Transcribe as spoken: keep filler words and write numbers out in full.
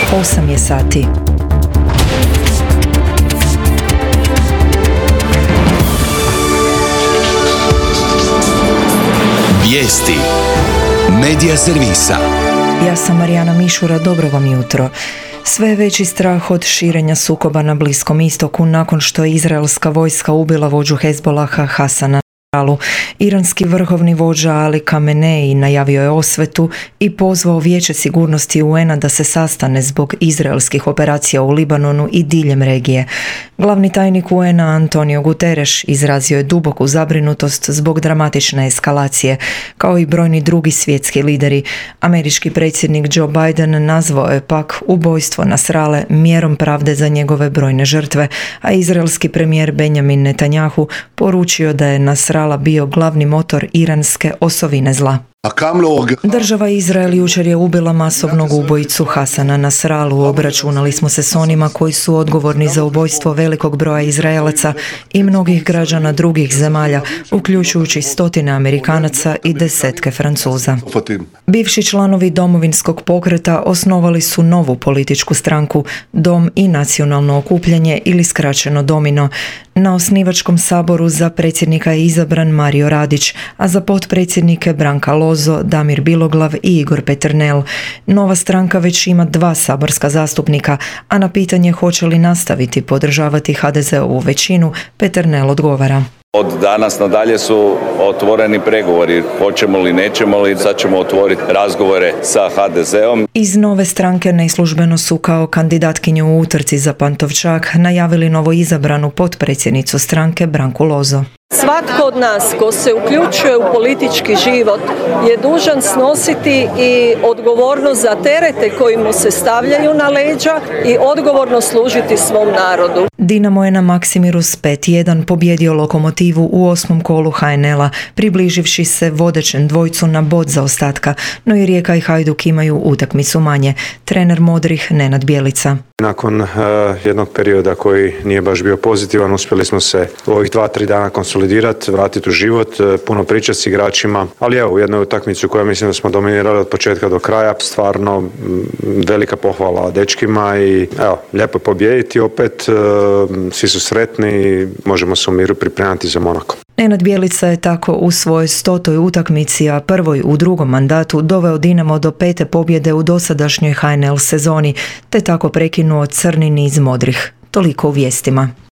osam je sati. Vijesti Medija servisa. Ja sam Marijana Mišura, dobro vam jutro. Sve je veći strah od širenja sukoba na Bliskom istoku nakon što je izraelska vojska ubila vođu Hezbolaha Hasana Nasralu. Iranski vrhovni vođa Ali Khamenei najavio je osvetu i pozvao Vijeće sigurnosti U N-a da se sastane zbog izraelskih operacija u Libanonu i diljem regije. Glavni tajnik U N-a Antonio Guterres izrazio je duboku zabrinutost zbog dramatične eskalacije, kao i brojni drugi svjetski lideri. Američki predsjednik Joe Biden nazvao je pak ubojstvo Nasrale mjerom pravde za njegove brojne žrtve, a izraelski premijer Benjamin Netanyahu poručio da je Nasrala bio glavni motor iranske osovine zla. Država Izrael jučer je ubila masovnog ubojicu Hasana Nasralu. Obračunali smo se s onima koji su odgovorni za ubojstvo velikog broja Izraelaca i mnogih građana drugih zemalja, uključujući stotine Amerikanaca i desetke Francuza. Bivši članovi Domovinskog pokreta osnovali su novu političku stranku, Dom i nacionalno okupljanje ili skraćeno Domino. Na osnivačkom saboru za predsjednika je izabran Mario Radić, a za potpredsjednike Branka Lozo, Damir Biloglav i Igor Peternel. Nova stranka već ima dva saborska zastupnika, a na pitanje hoće li nastaviti podržavati ha de ze-ovu većinu, Peternel odgovara. Od danas nadalje su otvoreni pregovori, hoćemo li, nećemo li, sad ćemo otvoriti razgovore sa ha de ze-om. Iz nove stranke neslužbeno su kao kandidatkinju u utrci za Pantovčak najavili novoizabranu potpredsjednicu stranke Branku Lozo. Svatko od nas ko se uključuje u politički život je dužan snositi i odgovornost za terete koji mu se stavljaju na leđa i odgovorno služiti svom narodu. Dinamo je na Maksimiru s pet jedan pobjedio Lokomotivu u osmom kolu ha en el-a, približivši se vodećem dvojcu na bod zaostatka, no i Rijeka i Hajduk imaju utakmicu manje. Trener modrih Nenad Bjelica. Nakon uh, jednog perioda koji nije baš bio pozitivan, uspjeli smo se u ovih dva, tri dana konsolidirati, vratiti u život, uh, puno pričati s igračima, ali evo, u jednoj utakmicu koja mislim da smo dominirali od početka do kraja, stvarno m, velika pohvala dečkima i evo, lijepo je pobijediti opet, uh, svi su sretni i možemo se u miru pripremati za Monako. Nenad Bjelica je tako u svojoj stotoj utakmici, a prvoj u drugom mandatu, doveo Dinamo do pete pobjede u dosadašnjoj ha en el sezoni, te tako prekinuo crni niz modrih. Toliko u vijestima.